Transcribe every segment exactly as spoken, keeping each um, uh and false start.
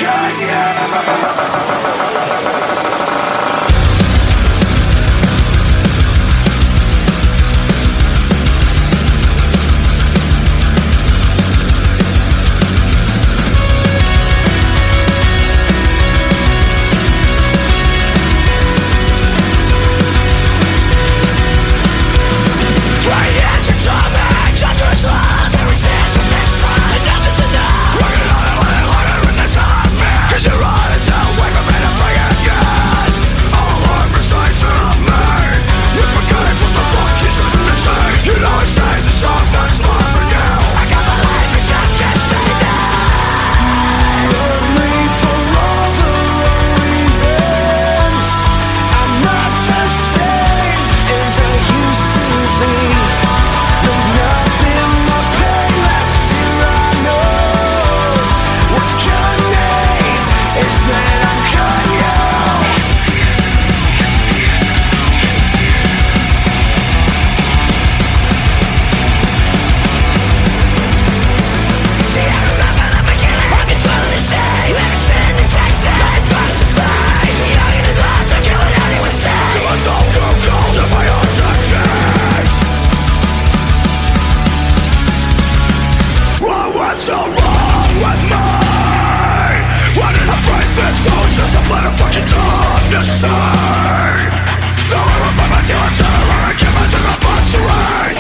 What's so wrong with me? Why did I break this rule just to let a fucking dumb to say? Though I remember till I'm terror and give it to the butchery.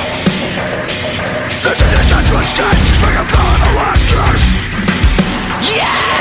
This is a chance to escape, just bring a blow in the last curse. Yeah!